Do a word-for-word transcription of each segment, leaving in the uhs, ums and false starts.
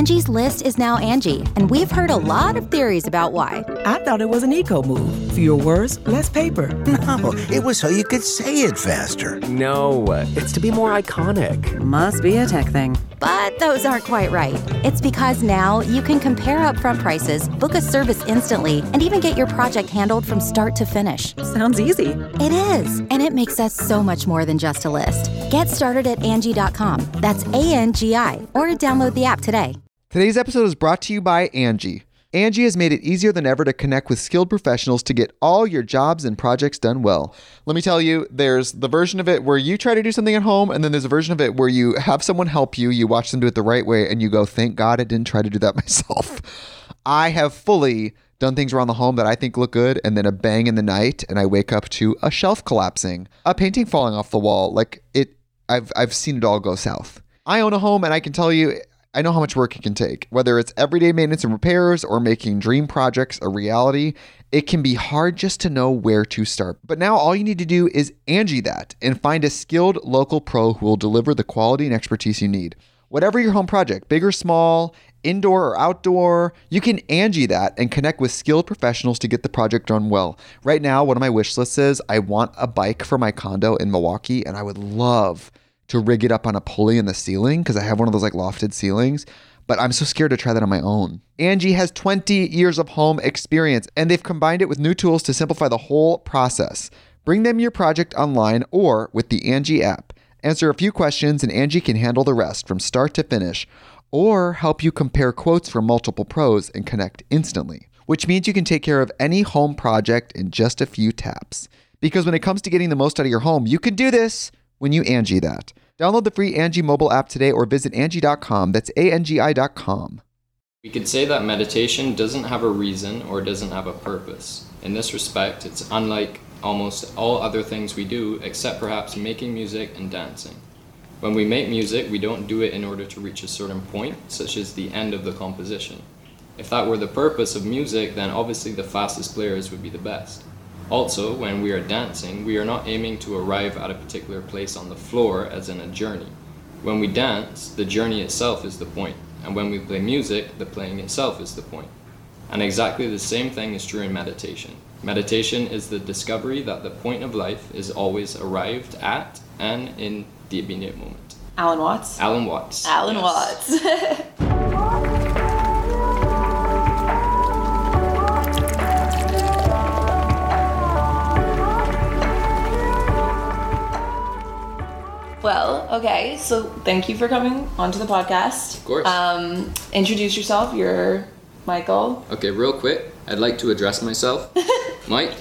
Angie's List is now Angie, and we've heard a lot of theories about why. I thought it was an eco move. Fewer words, less paper. No, it was so you could say it faster. No, it's to be more iconic. Must be a tech thing. But those aren't quite right. It's because now you can compare upfront prices, book a service instantly, and even get your project handled from start to finish. Sounds easy. It is, and it makes us so much more than just a list. Get started at Angie dot com. That's A N G I, or download the app today. Today's episode is brought to you by Angie. Angie has made it easier than ever to connect with skilled professionals to get all your jobs and projects done well. Let me tell you, there's the version of it where you try to do something at home, and then there's a version of it where you have someone help you, you watch them do it the right way, and you go, thank God I didn't try to do that myself. I have fully done things around the home that I think look good, and then a bang in the night, and I wake up to a shelf collapsing, a painting falling off the wall. Like, it, I've I've seen it all go south. I own a home, and I can tell you, I know how much work it can take. Whether it's everyday maintenance and repairs or making dream projects a reality, it can be hard just to know where to start. But now all you need to do is Angie that and find a skilled local pro who will deliver the quality and expertise you need. Whatever your home project, big or small, indoor or outdoor, you can Angie that and connect with skilled professionals to get the project done well. Right now, one of my wish lists is I want a bike for my condo in Milwaukee, and I would love to rig it up on a pulley in the ceiling because I have one of those like lofted ceilings, but I'm so scared to try that on my own. Angie has twenty years of home experience, and they've combined it with new tools to simplify the whole process. Bring them your project online or with the Angie app. Answer a few questions and Angie can handle the rest from start to finish, or help you compare quotes from multiple pros and connect instantly, which means you can take care of any home project in just a few taps. Because when it comes to getting the most out of your home, you can do this when you Angie that. Download the free Angie mobile app today or visit Angie dot com. That's A N G I dot com. We could say that meditation doesn't have a reason or doesn't have a purpose. In this respect, it's unlike almost all other things we do, except perhaps making music and dancing. When we make music, we don't do it in order to reach a certain point, such as the end of the composition. If that were the purpose of music, then obviously the fastest players would be the best. Also, when we are dancing, we are not aiming to arrive at a particular place on the floor as in a journey. When we dance, the journey itself is the point, and when we play music, the playing itself is the point. And exactly the same thing is true in meditation. Meditation is the discovery that the point of life is always arrived at and in the immediate moment. Alan Watts? Alan Watts. Alan yes. Watts. Well, okay, so thank you for coming onto the podcast. Of course. Um, introduce yourself. You're Michael. Okay, real quick, I'd like to address myself. Mike,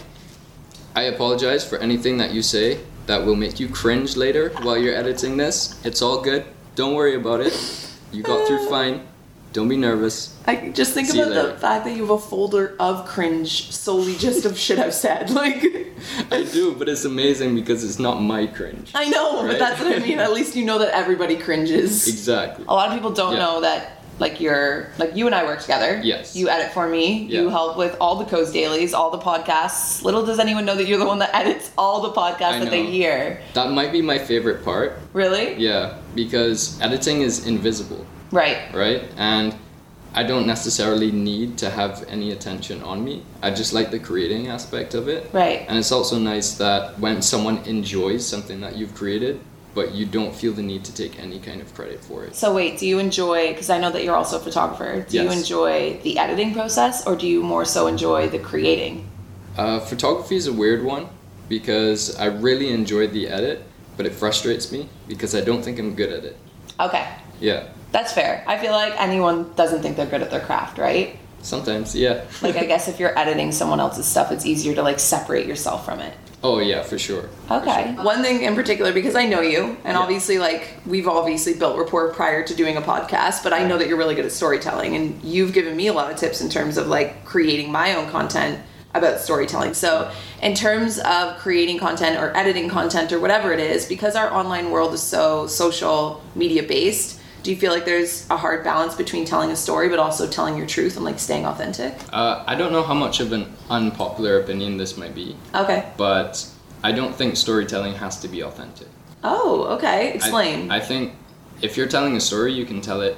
I apologize for anything that you say that will make you cringe later while you're editing this. It's all good. Don't worry about it. You got through fine. Don't be nervous. I just think See about the fact that you have a folder of cringe solely just of shit I've said. Like, I do, but it's amazing because it's not my cringe. I know, right? but that's what I mean. At least you know that everybody cringes. Exactly. A lot of people don't Yeah. know that, like, you're, like, you and I work together. Yes. You edit for me. Yeah. You help with all the Coast Dailies, all the podcasts. Little does anyone know that you're the one that edits all the podcasts I that they know. hear. That might be my favorite part. Really? Yeah, because editing is invisible, Right. right? And I don't necessarily need to have any attention on me. I just like the creating aspect of it. Right. And it's also nice that when someone enjoys something that you've created, but you don't feel the need to take any kind of credit for it. So wait, do you enjoy, because I know that you're also a photographer, do you Yes. enjoy the editing process or do you more so enjoy the creating? Uh, photography is a weird one because I really enjoy the edit, but it frustrates me because I don't think I'm good at it. Okay. Yeah. That's fair. I feel like anyone doesn't think they're good at their craft, right? Sometimes, yeah. Like, I guess if you're editing someone else's stuff, it's easier to, like, separate yourself from it. Oh, yeah, for sure. Okay. For sure. One thing in particular, because I know you, and Yeah. obviously, like, we've obviously built rapport prior to doing a podcast, but I know that you're really good at storytelling, and you've given me a lot of tips in terms of, like, creating my own content about storytelling. So in terms of creating content or editing content or whatever it is, because our online world is so social media based, do you feel like there's a hard balance between telling a story but also telling your truth and, like, staying authentic? Uh, I don't know how much of an unpopular opinion this might be. Okay. But I don't think storytelling has to be authentic. Oh, okay. Explain. I, I think if you're telling a story, you can tell it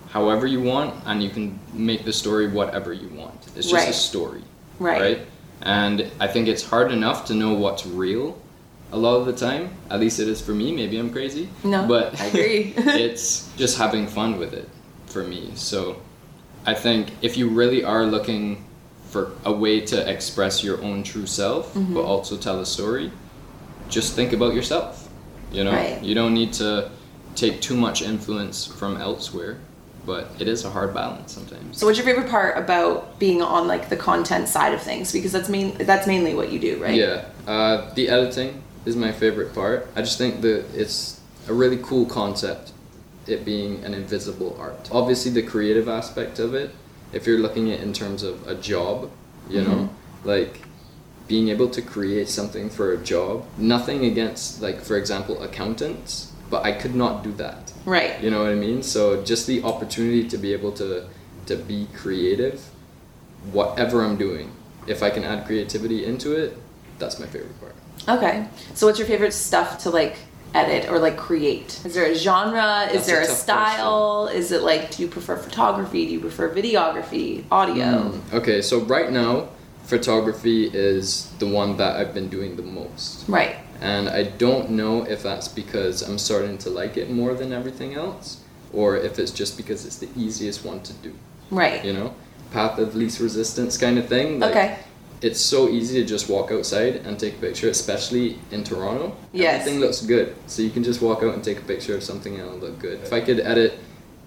however you want, and you can make the story whatever you want. It's just Right. a story, Right. right? And I think it's hard enough to know what's real a lot of the time. At least it is for me. Maybe I'm crazy. No, but I agree. it's just having fun with it for me. So I think if you really are looking for a way to express your own true self, Mm-hmm. but also tell a story, just think about yourself. You know, Right. you don't need to take too much influence from elsewhere, but it is a hard balance sometimes. So what's your favorite part about being on like the content side of things? Because that's main that's mainly what you do, right? Yeah, uh, the editing is my favorite part. I just think that it's a really cool concept, it being an invisible art. Obviously the creative aspect of it, if you're looking at it in terms of a job, you Mm-hmm. know, like being able to create something for a job, nothing against, like, for example, accountants, but I could not do that. Right. You know what I mean? So just the opportunity to be able to to be creative, whatever I'm doing, if I can add creativity into it, that's my favorite part. Okay. So what's your favorite stuff to like edit or like create? Is there a genre? Is That's there a a, tough style? Is it like, do you prefer photography? Do you prefer videography? Audio? Mm, okay, so right now, photography is the one that I've been doing the most. Right. And I don't know if that's because I'm starting to like it more than everything else, or if it's just because it's the easiest one to do. Right. You know? Path of least resistance kind of thing. Like, Okay. It's so easy to just walk outside and take a picture, especially in Toronto. Yes. Everything looks good. So you can just walk out and take a picture of something and it'll look good. If I could edit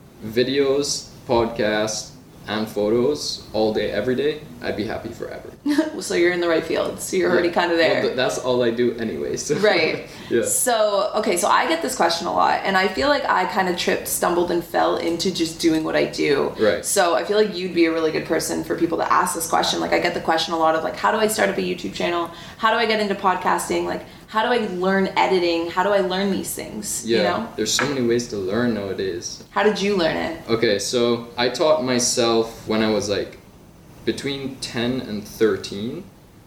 videos, podcasts, and photos all day, every day, I'd be happy forever. So you're in the right field. So you're already Yeah. kind of there. Well, th- that's all I do anyway. So. Right. Yeah. So, okay, so I get this question a lot, and I feel like I kind of tripped, stumbled, and fell into just doing what I do. Right. So I feel like you'd be a really good person for people to ask this question. Like, I get the question a lot of, like, how do I start up a YouTube channel? How do I get into podcasting? Like, how do I learn editing? How do I learn these things? Yeah. You know? There's so many ways to learn nowadays. How did you learn it? Okay, so I taught myself when I was like between ten and thirteen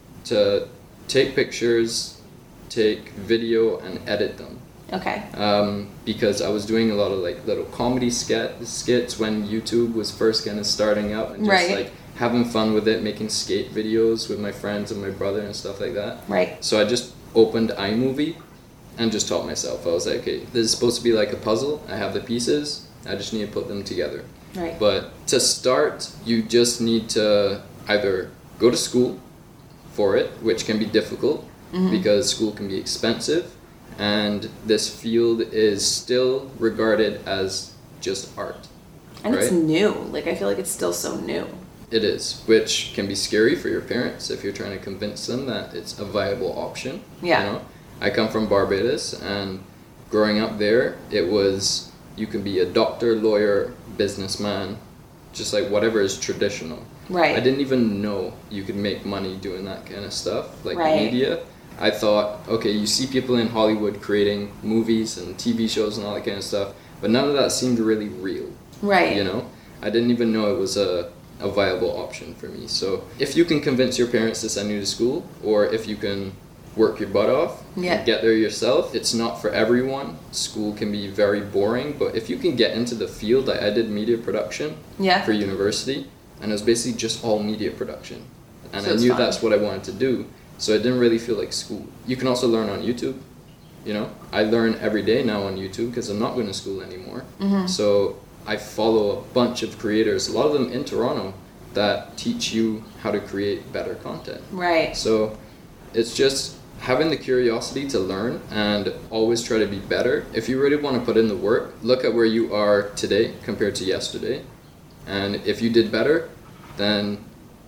to take pictures, take video, and edit them. Okay. Um, because I was doing a lot of like little comedy skit skits when YouTube was first kind of starting up, and just Right. like having fun with it, making skate videos with my friends and my brother and stuff like that. Right. So I just opened iMovie and just taught myself. I was like, okay, this is supposed to be like a puzzle. I have the pieces. I just need to put them together. Right. But to start, you just need to either go to school for it, which can be difficult Mm-hmm. because school can be expensive, and this field is still regarded as just art. And it's right? new. Like, I feel like it's still so new. It is, which can be scary for your parents if you're trying to convince them that it's a viable option. Yeah. You know? I come from Barbados, and growing up there, it was you can be a doctor, lawyer, businessman, just like whatever is traditional. Right. I didn't even know you could make money doing that kind of stuff, like Right. media. I thought, okay, you see people in Hollywood creating movies and T V shows and all that kind of stuff, but none of that seemed really real. Right. You know? I didn't even know it was a, a viable option for me. So if you can convince your parents to send you to school, or if you can work your butt off Yeah. and get there yourself, it's not for everyone. School can be very boring, but if you can get into the field, like I did media production Yeah. for university, and it was basically just all media production. And So I it's knew fun. that's what I wanted to do, so it didn't really feel like school. You can also learn on YouTube. You know, I learn every day now on YouTube because I'm not going to school anymore. Mm-hmm. So I follow a bunch of creators, a lot of them in Toronto, that teach you how to create better content. Right. So it's just having the curiosity to learn and always try to be better. If you really want to put in the work, look at where you are today compared to yesterday. And if you did better, then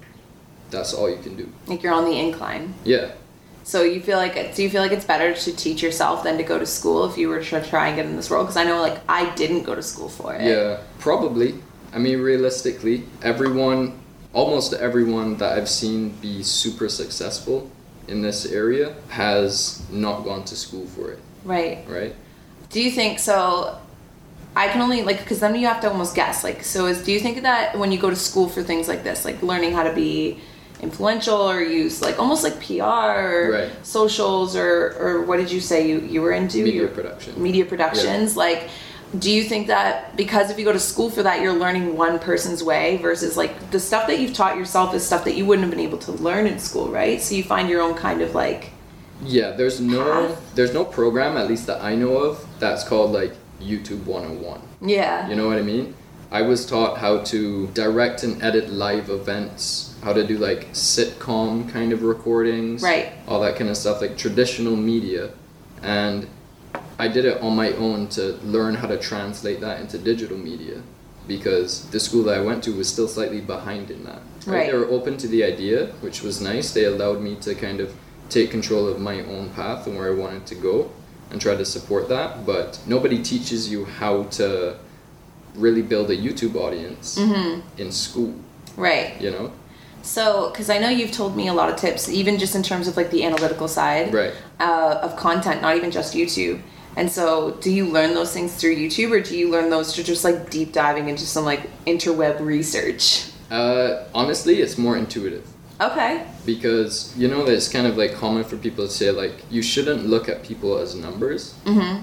that's all you can do. Like, you're on the incline. Yeah. So you feel like, do you feel like it's better to teach yourself than to go to school if you were to try and get in this role? Because I know, like, I didn't go to school for it. Yeah, probably. I mean, realistically, everyone, almost everyone that I've seen be super successful in this area has not gone to school for it, Right. right? Do you think so? I can only like because then you have to almost guess. Like, so is do you think that when you go to school for things like this, like learning how to be influential or use like almost like P R or Right. socials or or what did you say you you were into? Media Your- production. Media productions, like. do you think that because if you go to school for that, you're learning one person's way versus like the stuff that you've taught yourself is stuff that you wouldn't have been able to learn in school, right? So you find your own kind of like Yeah, there's no path. there's no program, at least that I know of, that's called like YouTube one oh one. Yeah. You know what I mean? I was taught how to direct and edit live events, how to do like sitcom kind of recordings, Right. all that kind of stuff, like traditional media. And I did it on my own to learn how to translate that into digital media, because the school that I went to was still slightly behind in that. Right. They were open to the idea, which was nice. They allowed me to kind of take control of my own path and where I wanted to go and try to support that, but nobody teaches you how to really build a YouTube audience Mm-hmm. in school, Right. you know? So, because I know you've told me a lot of tips, even just in terms of like the analytical side Right. uh, of content, not even just YouTube. And so, do you learn those things through YouTube, or do you learn those through just like deep diving into some like interweb research? Uh, honestly, it's more intuitive. Okay. Because you know that it's kind of like common for people to say like you shouldn't look at people as numbers. Mm-hmm.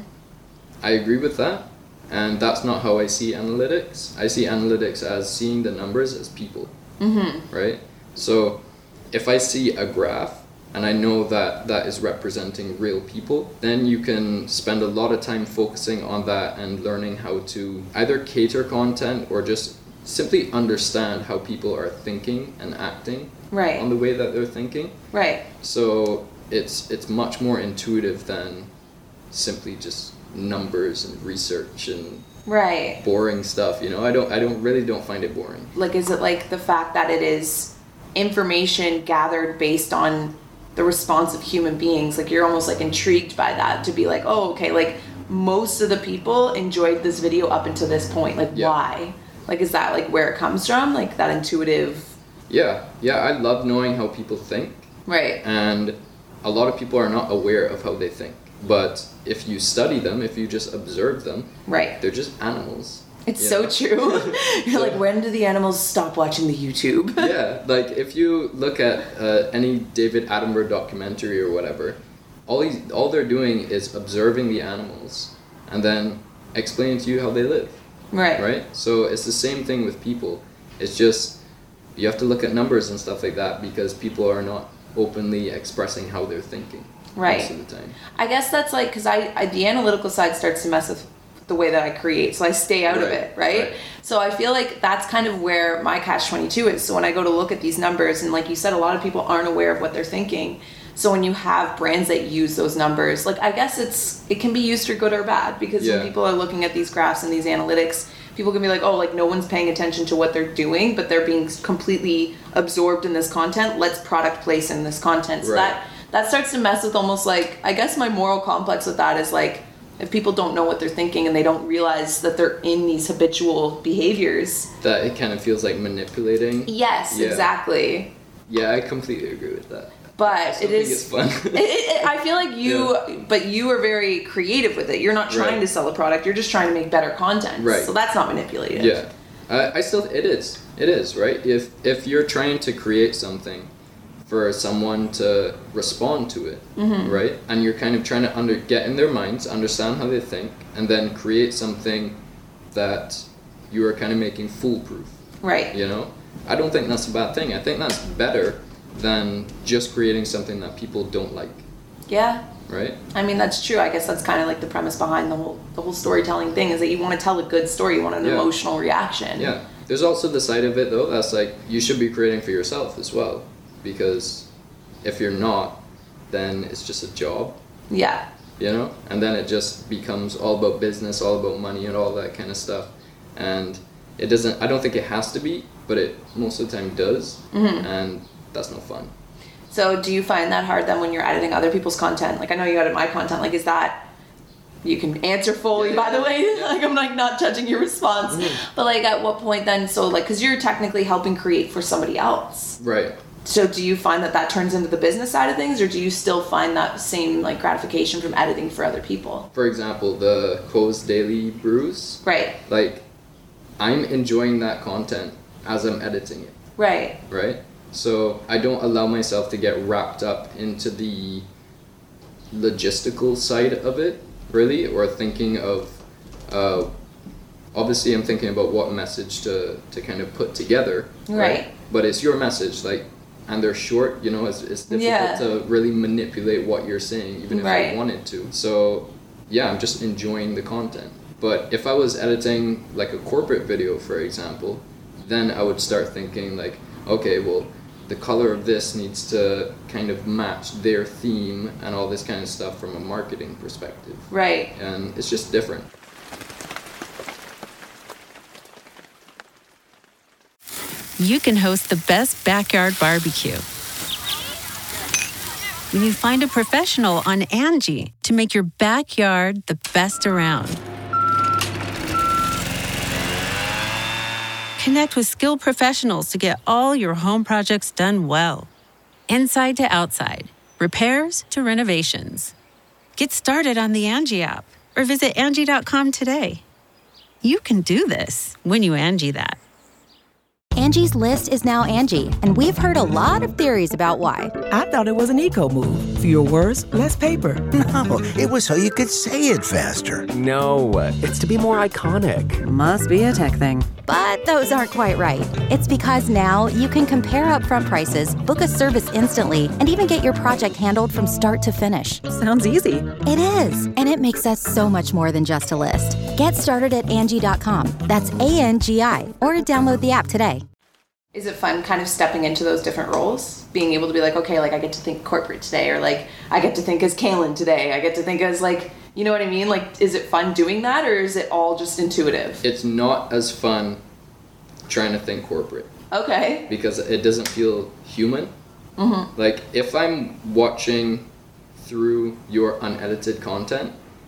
I agree with that, and that's not how I see analytics. I see analytics as seeing the numbers as people. Mm-hmm. Right? So if I see a graph and I know that that is representing real people, then you can spend a lot of time focusing on that and learning how to either cater content or just simply understand how people are thinking and acting Right. on the way that they're thinking. Right. So it's it's much more intuitive than simply just numbers and research and Right. boring stuff, you know. I don't I don't really don't find it boring. Like, is it like the fact that it is information gathered based on the response of human beings? Like, you're almost like intrigued by that to be like, oh, okay, like most of the people enjoyed this video up until this point. Like, Yeah. why? Like, is that like where it comes from? Like that intuitive. Yeah, yeah, I love knowing how people think, Right. and a lot of people are not aware of how they think. But if you study them, if you just observe them, Right. they're just animals. It's you so know? true. You're like, when do the animals stop watching the YouTube? Yeah, like if you look at uh, any David Attenborough documentary or whatever, all he's, all they're doing is observing the animals and then explaining to you how they live. Right. Right? So it's the same thing with people. It's just you have to look at numbers and stuff like that because people are not openly expressing how they're thinking Right. most of the time. I guess that's like, because I, I the analytical side starts to mess with the way that I create, so I stay out of Right, it, right? right. So I feel like that's kind of where my catch twenty-two is. So when I go to look at these numbers, and like you said, a lot of people aren't aware of what they're thinking. So when you have brands that use those numbers, like I guess it's it can be used for good or bad, because Yeah. when people are looking at these graphs and these analytics, people can be like, oh, like no one's paying attention to what they're doing, but they're being completely absorbed in this content. Let's product place in this content. So Right. that that starts to mess with almost like, I guess my moral complex with that is like, if people don't know what they're thinking and they don't realize that they're in these habitual behaviors. That it kind of feels like manipulating. Yes, Yeah. exactly. Yeah, I completely agree with that. But I it still is. think it's fun. it, it, I feel like you, but you are very creative with it. You're not trying Right. to sell a product. You're just trying to make better content. Right. So that's not manipulative. Yeah, I, I still it is it is right. If if you're trying to create something for someone to respond to it, Mm-hmm. right, and you're kind of trying to under get in their minds, understand how they think, and then create something that you are kind of making foolproof. Right. You know, I don't think that's a bad thing. I think that's better than just creating something that people don't like, Yeah. right? I mean, that's true. I guess that's kind of like the premise behind the whole the whole storytelling thing, is that you want to tell a good story. You want an Yeah. emotional reaction. Yeah. There's also the side of it though that's like you should be creating for yourself as well, because if you're not, then it's just a job, Yeah. you know? And then it just becomes all about business, all about money and all that kind of stuff. And it doesn't I don't think it has to be, but it most of the time does. Mm-hmm. And that's no fun. So do you find that hard then when you're editing other people's content? Like, I know you edit my content. Like, is that, you can answer fully, Yeah, by the yeah, way. yeah. Like, I'm like not judging your response. But like, at what point then, so like, because you're technically helping create for somebody else. Right. So do you find that that turns into the business side of things, or do you still find that same like gratification from editing for other people? For example, the Co's Daily Brews, Right. like I'm enjoying that content as I'm editing it. Right. Right? So I don't allow myself to get wrapped up into the logistical side of it, really, or thinking of uh, obviously I'm thinking about what message to, to kind of put together. Right. right. But it's your message, like, and they're short, you know, it's, it's difficult Yeah. to really manipulate what you're saying, even if Right. I wanted to. So, yeah, I'm just enjoying the content. But if I was editing, like, a corporate video, for example, then I would start thinking, like, okay, well, the color of this needs to kind of match their theme and all this kind of stuff from a marketing perspective. Right. And it's just different. You can host the best backyard barbecue when you find a professional on Angie to make your backyard the best around. Connect with skilled professionals to get all your home projects done well. Inside to outside, repairs to renovations. Get started on the Angie app or visit Angie dot com today. You can do this when you Angie that. Angie's List is now Angie, and we've heard a lot of theories about why. I thought it was an eco move. Fewer words, less paper. No, it was so you could say it faster. No, it's to be more iconic. Must be a tech thing. But those aren't quite right. It's because now you can compare upfront prices, book a service instantly, and even get your project handled from start to finish. Sounds easy. It is, and it makes us so much more than just a list. Get started at Angie dot com. That's A N G I, or download the app today. Is it fun kind of stepping into those different roles? Being able to be like, okay, like I get to think corporate today, or like I get to think as Kaylin today. I get to think as like, you know what I mean? Like, is it fun doing that, or is it all just intuitive? It's not as fun trying to think corporate. Okay. Because it doesn't feel human. Mm-hmm. Like, if I'm watching through your unedited content,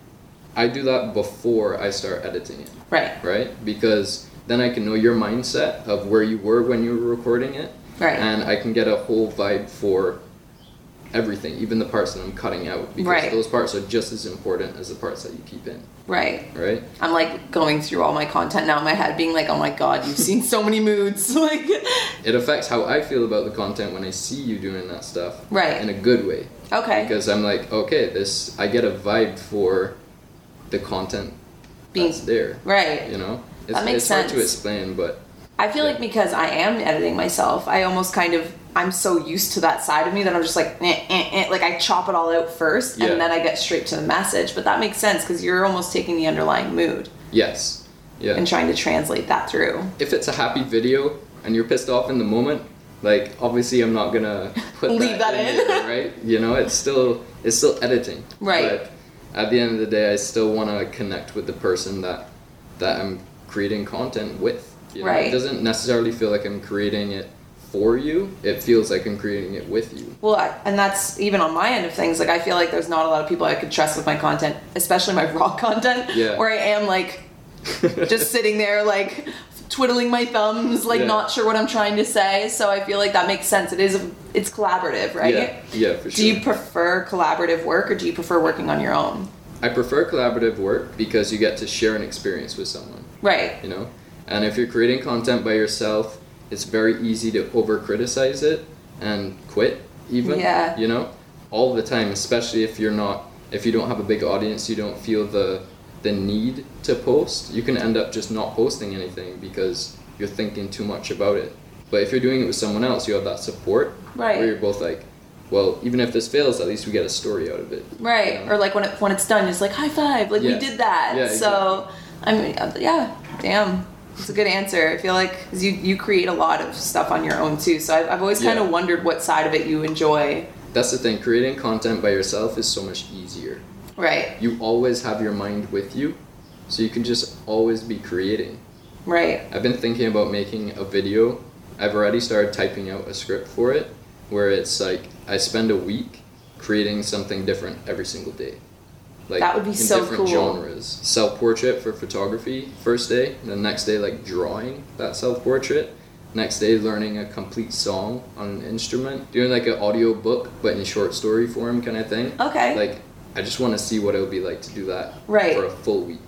I do that before I start editing it. Right. Right? Because then I can know your mindset of where you were when you were recording it. Right. And I can get a whole vibe for everything, even the parts that I'm cutting out. Because Right. those parts are just as important as the parts that you keep in. Right. Right? I'm like going through all my content now in my head, being like, oh my god, you've seen so many moods. Like, It affects how I feel about the content when I see you doing that stuff. Right. In a good way. okay. Because I'm like, okay, this, I get a vibe for the content Being- that's there. Right. You know? It's, That makes it's hard sense. to explain, but I feel like because I am editing myself, I almost kind of, I'm so used to that side of me that I'm just like, eh, eh, eh, like I chop it all out first Yeah. and then I get straight to the message. But that makes sense because you're almost taking the underlying mood yes. Yeah. and trying to translate that through. If it's a happy video and you're pissed off in the moment, like obviously I'm not gonna put Leave that in. there, right? You know, it's still it's still editing. Right. But at the end of the day, I still want to connect with the person that that I'm creating content with. You know? Right. It doesn't necessarily feel like I'm creating it for you. It feels like I'm creating it with you. Well, I, and that's even on my end of things. Like I feel like there's not a lot of people I could trust with my content, especially my raw content, Yeah. where I am like just sitting there like twiddling my thumbs, like Yeah. not sure what I'm trying to say. So I feel like that makes sense. It is, it's collaborative, right? Yeah, yeah, for sure. Do you prefer collaborative work or do you prefer working on your own? I prefer collaborative work because you get to share an experience with someone. Right. You know, and if you're creating content by yourself, it's very easy to over criticize it and quit even. Yeah. You know, all the time, especially if you're not, if you don't have a big audience, you don't feel the the need to post. You can end up just not posting anything because you're thinking too much about it. But if you're doing it with someone else, you have that support. Right. Where you're both like, well, even if this fails, at least we get a story out of it. Right. You know? Or like when it when it's done, it's like high five, like Yeah. we did that. Yeah, So I mean, uh, yeah, damn. It's a good answer. I feel like 'cause you, you create a lot of stuff on your own too. So I've, I've always kind Yeah. of wondered what side of it you enjoy. That's the thing, creating content by yourself is so much easier. Right. You always have your mind with you, so you can just always be creating. Right. I've been thinking about making a video. I've already started typing out a script for it, where it's like I spend a week creating something different every single day. Like That would be in so different cool. genres. Self-portrait for photography, first day. The next day, like drawing that self-portrait. Next day, learning a complete song on an instrument. Doing like an audio book, but in short story form kind of thing. Okay. Like, I just want to see what it would be like to do that Right. for a full week.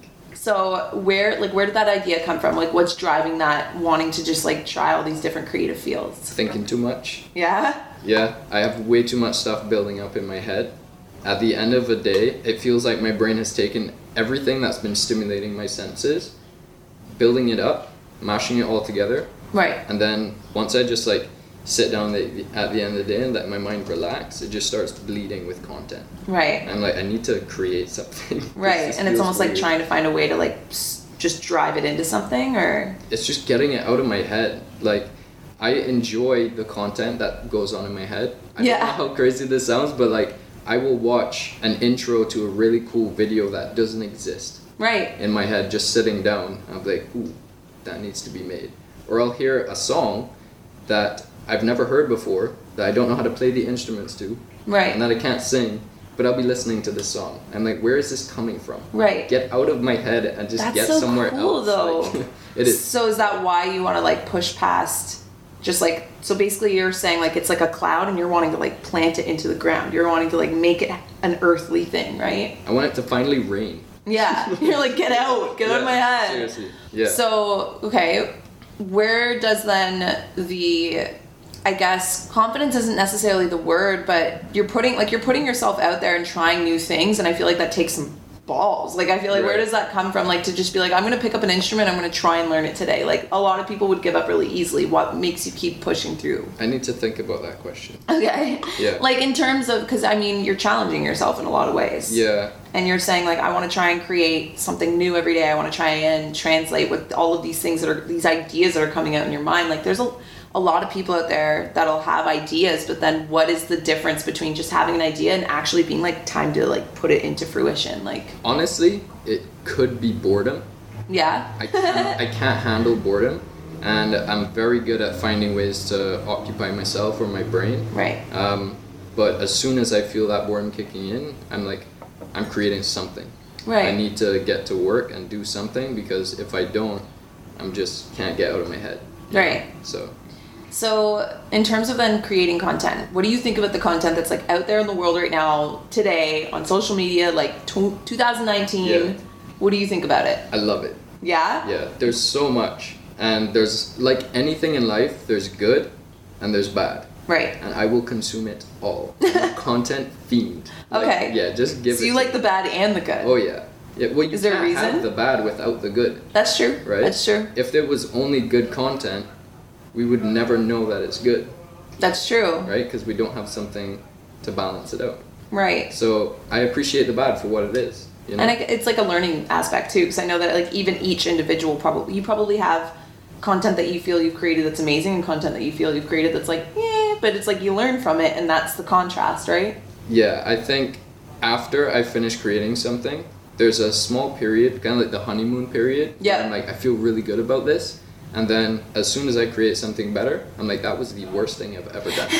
So where like where did that idea come from? Like what's driving that wanting to just like try all these different creative fields? Thinking too much. Yeah? Yeah, I have way too much stuff building up in my head. at the end of a day, it feels like my brain has taken everything that's been stimulating my senses, building it up, mashing it all together. Right. And then once I just like sit down the, at the end of the day and let my mind relax, it just starts bleeding with content. Right. And like I need to create something. Right. And it's almost weird. like trying to find a way to like s- just drive it into something, or it's just getting it out of my head. Like I enjoy the content that goes on in my head. I yeah. don't know how crazy this sounds, but like I will watch an intro to a really cool video that doesn't exist. Right. In my head, just sitting down, I'm like, ooh, that needs to be made. Or I'll hear a song that I've never heard before, that I don't know how to play the instruments to, right, and that I can't sing, but I'll be listening to this song. I'm like, where is this coming from? Right. Get out of my head and just That's get so somewhere cool, else. Though. Like, it is. So is that why you want to like push past, just like, so basically you're saying like it's like a cloud and you're wanting to like plant it into the ground. You're wanting to like make it an earthly thing, right? I want it to finally rain. Yeah. You're like, get out, get yeah, out of my head. Seriously. Yeah. So, okay, where does then the, I guess confidence isn't necessarily the word, but you're putting like you're putting yourself out there and trying new things, and I feel like that takes some balls. Like I feel like right. where does that come from? Like to just be like, I'm gonna pick up an instrument, I'm gonna try and learn it today. Like a lot of people would give up really easily. What makes you keep pushing through? I need to think about that question. Okay. Yeah. Like in terms of, because I mean you're challenging yourself in a lot of ways. Yeah. And you're saying like, I want to try and create something new every day. I want to try and translate with all of these things that are, these ideas that are coming out in your mind. Like there's a, a lot of people out there that'll have ideas, but then what is the difference between just having an idea and actually being like time to like put it into fruition? Like honestly, it could be boredom. Yeah. I can't, I can't handle boredom, and I'm very good at finding ways to occupy myself or my brain. Right. Um, but as soon as I feel that boredom kicking in, I'm like, I'm creating something. Right. I need to get to work and do something, because if I don't, I'm just can't get out of my head. Right. Know? So. So in terms of then creating content, what do you think about the content that's like out there in the world right now, today, on social media, like twenty nineteen? Yeah. What do you think about it? I love it. Yeah? Yeah, there's so much. And there's, like anything in life, there's good and there's bad. Right. And I will consume it all. I'm a content fiend. Like, okay. Yeah, just give so it. So you like the bad and the good? Oh yeah. Yeah. Well, you Is there can't a reason? have the bad without the good. That's true. Right? That's true. If there was only good content, we would never know that it's good. That's true. Right? Because we don't have something to balance it out. Right. So I appreciate the bad for what it is. You know? And I, it's like a learning aspect too, because I know that like even each individual probably, you probably have content that you feel you've created that's amazing and content that you feel you've created that's like, yeah, but it's like you learn from it, and that's the contrast, right? Yeah, I think after I finish creating something, there's a small period, kind of like the honeymoon period. Yeah. Where I'm like, I feel really good about this. And then as soon as I create something better, I'm like, that was the worst thing I've ever done.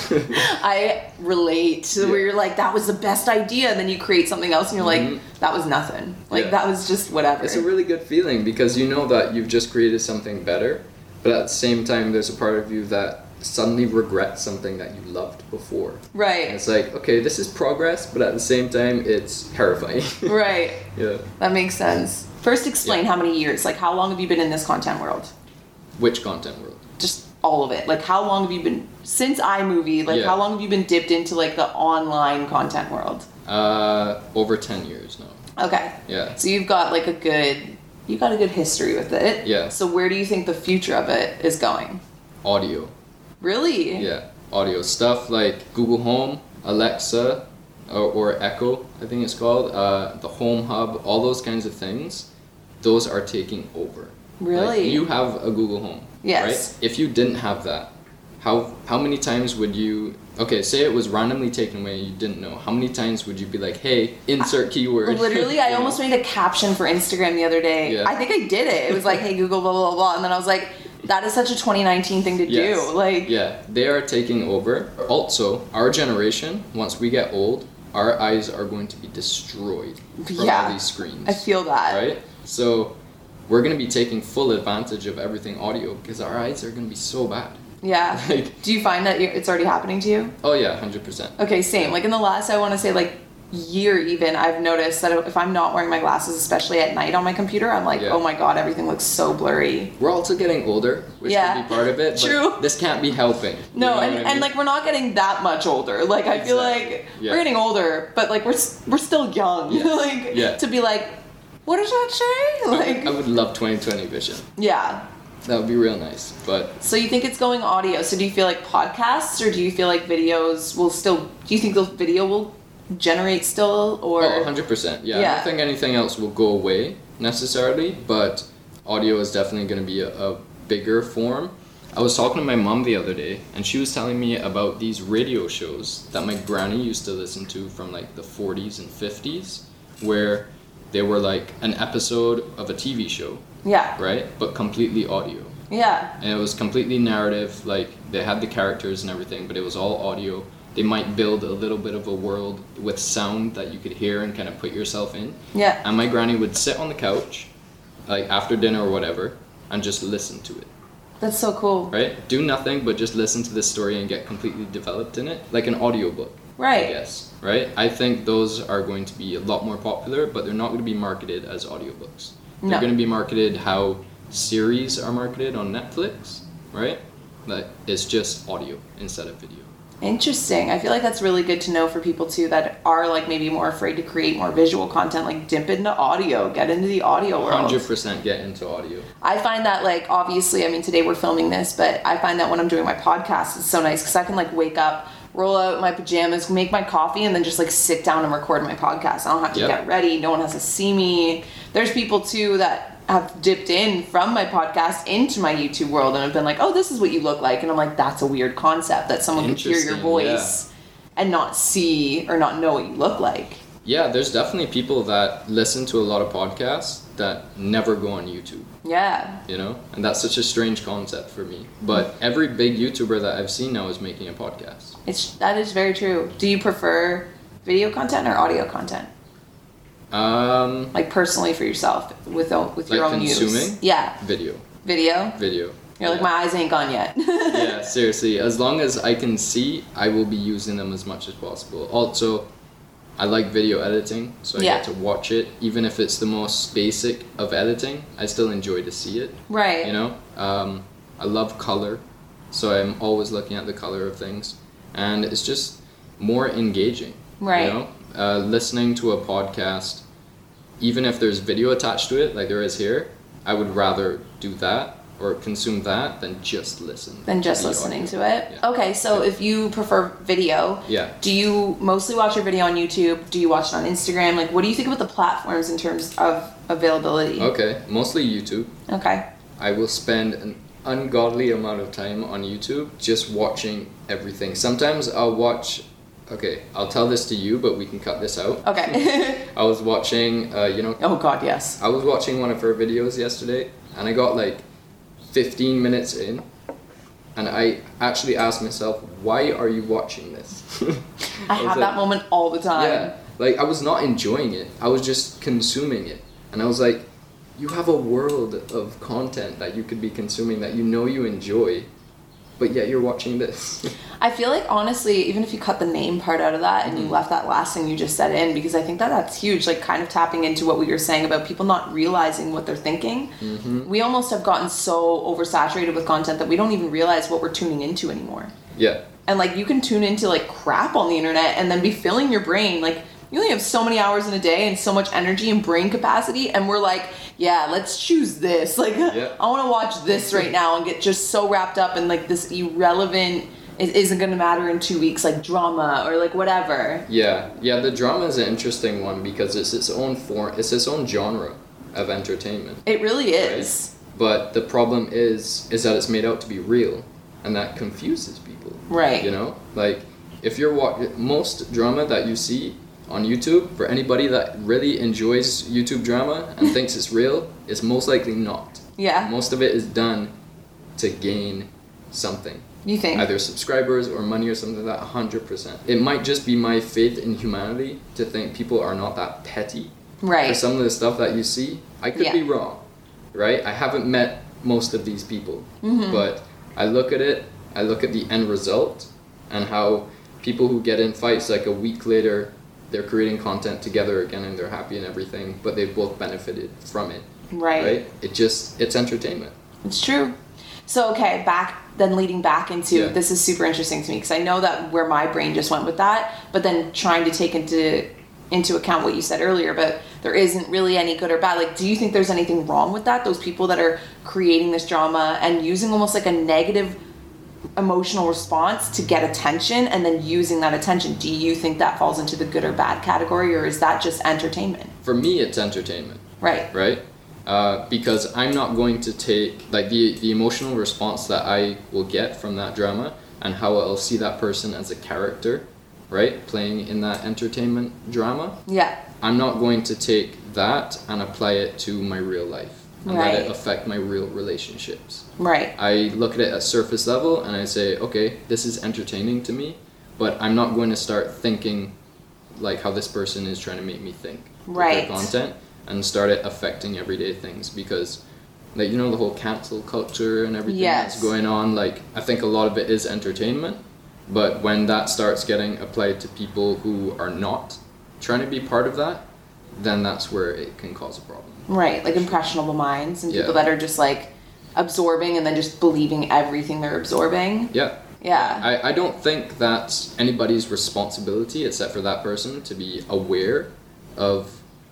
I relate to Yeah. where you're like, that was the best idea, and then you create something else and you're Mhm. like, that was nothing. Like Yeah. that was just whatever. It's a really good feeling, because you know that you've just created something better, but at the same time, there's a part of you that suddenly regrets something that you loved before. Right. And it's like, okay, this is progress, but at the same time, it's terrifying. Right. Yeah. That makes sense. First, explain how many years, like how long have you been in this content world? Which content world? Just all of it. Like how long have you been, since iMovie, like Yeah. how long have you been dipped into like the online content world? Uh, over ten years now. Okay. Yeah. So you've got like a good, you've got a good history with it. Yeah. So where do you think the future of it is going? Audio. Really? Yeah, audio stuff like Google Home, Alexa, or, or Echo, I think it's called, uh, the Home Hub, all those kinds of things, those are taking over. Really? Like, you have a Google Home, Yes. right? If you didn't have that, how how many times would you, okay, say it was randomly taken away and you didn't know, how many times would you be like, hey, insert keyword? Literally, I You know? almost made a caption for Instagram the other day. Yeah. I think I did it. It was like, hey, Google, blah, blah, blah. And then I was like, that is such a twenty nineteen thing to Yes. do. Like, yeah, they are taking over. Also, our generation, once we get old, our eyes are going to be destroyed from Yeah, all these screens. I feel that. Right? So we're going to be taking full advantage of everything audio, because our eyes are going to be so bad. Yeah. Like, Do you find that you're- it's already happening to you? oh yeah, one hundred percent. Okay, same. Like in the last, I want to say like year even, I've noticed that if I'm not wearing my glasses, especially at night on my computer, I'm like, Yeah. oh my god, everything looks so blurry. We're also getting older, which Yeah. could be part of it. But True. this can't be helping. You No, know and, what I and mean? like we're not getting that much older. Like I feel Exactly. like Yeah. we're getting older, but like we're s- we're still young. Yes. like Yeah. to be like, what does that say? I would- Like I would love twenty twenty vision. yeah. That would be real nice. But So you think it's going audio? So do you feel like podcasts, or do you feel like videos will still? Do you think the video will generate still, or? oh, one hundred percent. Yeah, I Yeah. don't think anything else will go away necessarily, but audio is definitely going to be a, a bigger form. I was talking to my mom the other day, and she was telling me about these radio shows that my granny used to listen to from like the forties and fifties, where they were like an episode of a T V show, Yeah. right? But completely audio. Yeah. And it was completely narrative, like they had the characters and everything, but it was all audio. They might build a little bit of a world with sound that you could hear and kind of put yourself in. Yeah. And my granny would sit on the couch, like after dinner or whatever, and just listen to it, That's so cool. right? Do nothing but just listen to the story and get completely developed in it, like an audiobook. Right. I guess, right? I think those are going to be a lot more popular, but they're not going to be marketed as audiobooks. They're No. going to be marketed how series are marketed on Netflix, right? That it's just audio instead of video. Interesting. I feel like that's really good to know for people too that are like maybe more afraid to create more visual content. Like dip into audio, get into the audio world. one hundred percent get into audio. I find that like obviously, I mean today we're filming this, but I find that when I'm doing my podcast, it's so nice because I can like wake up, roll out my pajamas, make my coffee, and then just like sit down and record my podcast. I don't have to Yep. get ready. No one has to see me. There's people too that have dipped in from my podcast into my YouTube world and have been like, oh, this is what you look like. And I'm like, that's a weird concept that someone could hear your Interesting, voice and not see or not know what you look like. Yeah, there's definitely people that listen to a lot of podcasts that never go on YouTube, Yeah. you know? And that's such a strange concept for me. But every big YouTuber that I've seen now is making a podcast. It's that is very true. Do you prefer video content or audio content? Um, Like personally for yourself with o- with your Like own use. consuming? Yeah. video. Video. Video. You're like, Yeah. my eyes ain't gone yet. Yeah, seriously. As long as I can see, I will be using them as much as possible. Also, I like video editing, so I Yeah. get to watch it. Even if it's the most basic of editing, I still enjoy to see it. Right. You know? Um, I love color, so I'm always looking at the color of things. And it's just more engaging. Right. You know? Uh, listening to a podcast, even if there's video attached to it, like there is here, I would rather do that or consume that than just listen. Than just the listening audio. to it. Yeah. Okay, so Yeah. if you prefer video, Yeah. do you mostly watch your video on YouTube? Do you watch it on Instagram? Like, what do you think about the platforms in terms of availability? Okay, mostly YouTube. Okay. I will spend an ungodly amount of time on YouTube just watching everything. Sometimes I'll watch. Okay, I'll tell this to you, but we can cut this out. Okay. I was watching, uh, you know, Oh God, yes. I was watching one of her videos yesterday, and I got like fifteen minutes in, and I actually asked myself, why are you watching this? I was have like- that moment all the time. Yeah, like I was not enjoying it. I was just consuming it, and I was like, you have a world of content that you could be consuming that you know you enjoy, but yet you're watching this. I feel like honestly, even if you cut the name part out of that and Mm-hmm. you left that last thing you just said in, because I think that that's huge, like kind of tapping into what we were saying about people not realizing what they're thinking. Mm-hmm. We almost have gotten so oversaturated with content that we don't even realize what we're tuning into anymore. Yeah. And like you can tune into like crap on the internet and then be filling your brain. Like you only have so many hours in a day and so much energy and brain capacity, and we're like, yeah, let's choose this. Like Yeah. I want to watch this right now and get just so wrapped up in like this irrelevant, it isn't going to matter in two weeks, like drama or like whatever. Yeah, yeah. The drama is an interesting one because it's its own form. It's its own genre of entertainment. It really is. But the problem is, is that it's made out to be real, and that confuses people. Right. You know, like if you're wa- most drama that you see on YouTube, for anybody that really enjoys YouTube drama and thinks it's real, it's most likely not. Yeah. Most of it is done to gain something. You think? Either subscribers or money or something like that, one hundred percent. It might just be my faith in humanity to think people are not that petty. Right. For some of the stuff that you see, I could Yeah. be wrong, right? I haven't met most of these people, Mhm. but I look at it, I look at the end result, and how people who get in fights like a week later they're creating content together again and they're happy and everything, but they've both benefited from it. Right. Right? It just, it's entertainment. It's true. So, okay, back, then leading back into, Yeah. this is super interesting to me because I know that where my brain just went with that, but then trying to take into into account what you said earlier, but there isn't really any good or bad. Like, do you think there's anything wrong with that? Those people that are creating this drama and using almost like a negative emotional response to get attention and then using that attention, do you think that falls into the good or bad category, or is that just entertainment? For me, it's entertainment. Right. Right? Uh, because I'm not going to take, like, the, the emotional response that I will get from that drama and how I'll see that person as a character, right, playing in that entertainment drama. Yeah. I'm not going to take that and apply it to my real life and Right. let it affect my real relationships. Right. I look at it at surface level and I say, okay, this is entertaining to me, but I'm not going to start thinking like how this person is trying to make me think Right. with their content and start it affecting everyday things, because, like, you know, the whole cancel culture and everything Yes. that's going on, like, I think a lot of it is entertainment, but when that starts getting applied to people who are not trying to be part of that, then that's where it can cause a problem. Right, like impressionable minds and people Yeah. that are just like absorbing and then just believing everything they're absorbing. Yeah. Yeah. I, I don't think that's anybody's responsibility except for that person to be aware of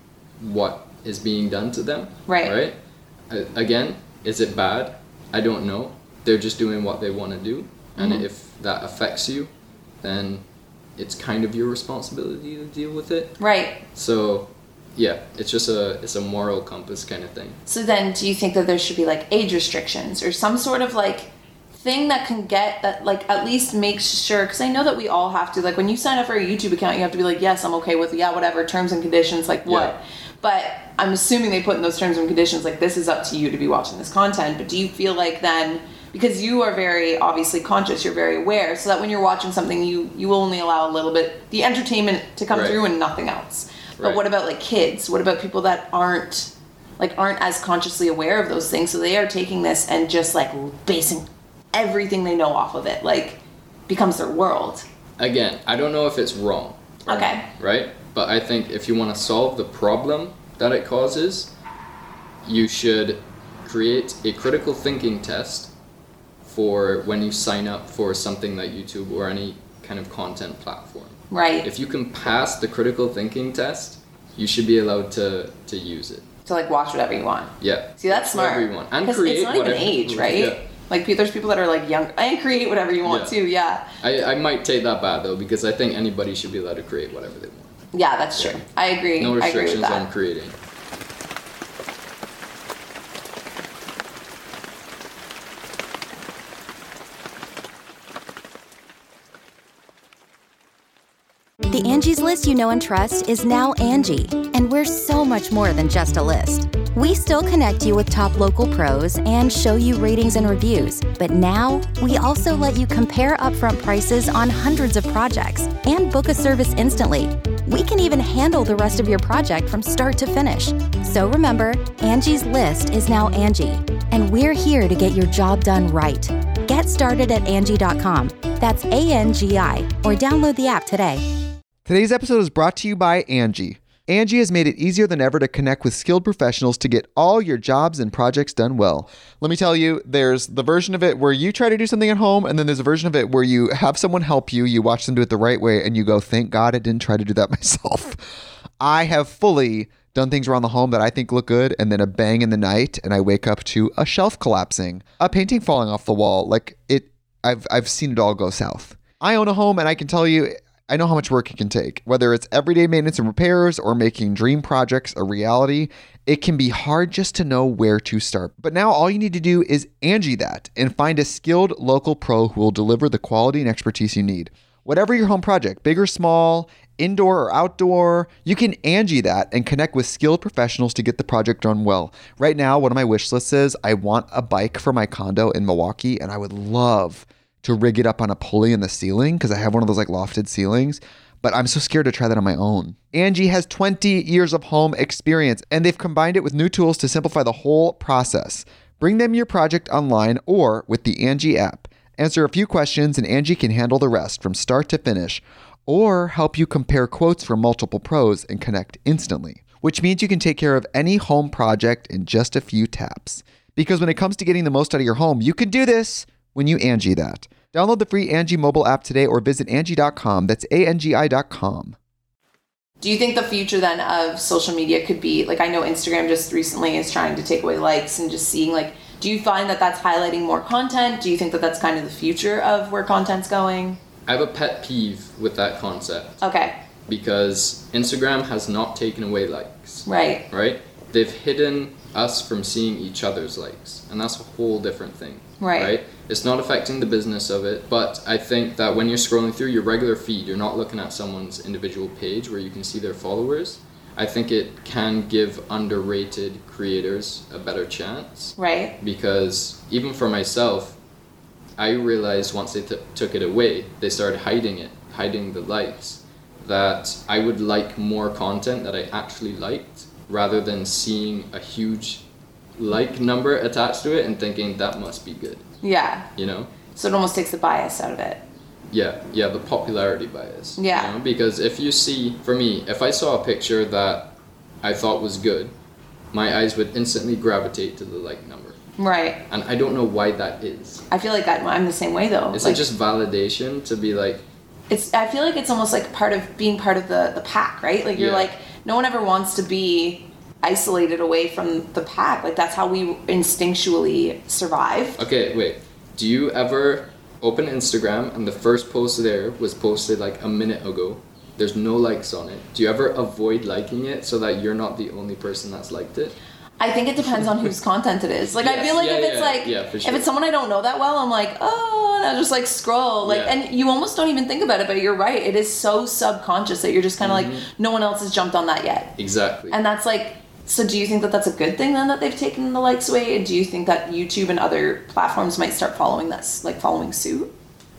what is being done to them. Right. Right? Uh, again, is it bad? I don't know. They're just doing what they want to do. And Mhm. if that affects you, then it's kind of your responsibility to deal with it. Right. So, yeah, it's just a it's a moral compass kind of thing. So then do you think that there should be like age restrictions or some sort of like thing that can get that like at least makes sure, because I know that we all have to, like when you sign up for a YouTube account you have to be like, yes, I'm okay with, yeah, whatever, terms and conditions, like what? Yeah. But I'm assuming they put in those terms and conditions like this is up to you to be watching this content. But do you feel like then, because you are very obviously conscious, you're very aware, so that when you're watching something you you will only allow a little bit the entertainment to come Right. through and nothing else. But Right. what about like kids? What about people that aren't like aren't as consciously aware of those things, so they are taking this and just like basing everything they know off of it, like becomes their world. Again, I don't know if it's wrong. Okay. Right? But I think if you want to solve the problem that it causes, you should create a critical thinking test for when you sign up for something like YouTube or any kind of content platform. Right. If you can pass the critical thinking test, you should be allowed to, to use it. To like watch whatever you want. Yeah. See, that's smart. Whatever you want. And 'Cause create it's not even whatever- age, right? Yeah. Like pe- there's people that are like young and create whatever you want Yeah. too. Yeah. I, I might take that back though, because I think anybody should be allowed to create whatever they want. Yeah, that's true. I agree. No I agree with restrictions that. on creating. The Angie's List you know and trust is now Angie, and we're so much more than just a list. We still connect you with top local pros and show you ratings and reviews, but now we also let you compare upfront prices on hundreds of projects and book a service instantly. We can even handle the rest of your project from start to finish. So remember, Angie's List is now Angie, and we're here to get your job done right. Get started at Angie dot com. That's A N G I, or download the app today. Today's episode is brought to you by Angie. Angie has made it easier than ever to connect with skilled professionals to get all your jobs and projects done well. Let me tell you, there's the version of it where you try to do something at home, and then there's a version of it where you have someone help you, you watch them do it the right way, and you go, thank God I didn't try to do that myself. I have fully done things around the home that I think look good, and then a bang in the night, and I wake up to a shelf collapsing, a painting falling off the wall. Like it, I've I've seen it all go south. I own a home, and I can tell you, I know how much work it can take. Whether it's everyday maintenance and repairs or making dream projects a reality, it can be hard just to know where to start. But now all you need to do is Angie that and find a skilled local pro who will deliver the quality and expertise you need. Whatever your home project, big or small, indoor or outdoor, you can Angie that and connect with skilled professionals to get the project done well. Right now, one of my wish lists is I want a bike for my condo in Milwaukee, and I would love to rig it up on a pulley in the ceiling because I have one of those like lofted ceilings, but I'm so scared to try that on my own. Angie has twenty years of home experience, and they've combined it with new tools to simplify the whole process. Bring them your project online or with the Angie app. Answer a few questions and Angie can handle the rest from start to finish. or help you compare quotes from multiple pros and connect instantly, which means you can take care of any home project in just a few taps. Because when it comes to getting the most out of your home, you can do this when you Angie that. Download the free Angie mobile app today or visit Angie dot com. That's A N G I dot com. Do you think the future then of social media could be, like, I know Instagram just recently is trying to take away likes and just seeing, like, do you find that that's highlighting more content? Do you think that that's kind of the future of where content's going? I have a pet peeve with that concept. Okay. Because Instagram has not taken away likes. Right. Right? They've hidden us from seeing each other's likes. And that's a whole different thing. Right. Right? It's not affecting the business of it, but I think that when you're scrolling through your regular feed, you're not looking at someone's individual page where you can see their followers. I think it can give underrated creators a better chance. Right. Because even for myself, I realized once they t- took it away, they started hiding it, hiding the likes, that I would like more content that I actually liked rather than seeing a huge like number attached to it and thinking that must be good. Yeah. You know? So it almost takes the bias out of it. Yeah, yeah, the popularity bias. Yeah. You know? Because if you see, for me, if I saw a picture that I thought was good, my eyes would instantly gravitate to the like number. Right. And I don't know why that is. I feel like I'm, I'm the same way though. Is like, it just validation to be like... It's. I feel like it's almost like part of being part of the, the pack, right? Like you're Yeah. like, no one ever wants to be isolated away from the pack. Like that's how we instinctually survive. Okay, wait. Do you ever open Instagram and the first post there was posted like a minute ago? There's no likes on it. Do you ever avoid liking it so that you're not the only person that's liked it? I think it depends on whose content it is. Like Yes, I feel like yeah, if it's yeah, like yeah, for sure. if it's someone I don't know that well, I'm like, oh, and I just like scroll. Like Yeah. and you almost don't even think about it, but you're right. It is so subconscious that you're just kind of Mhm. like, no one else has jumped on that yet. Exactly. And that's like, so do you think that that's a good thing then that they've taken the likes away? Do you think that YouTube and other platforms might start following this, like following suit?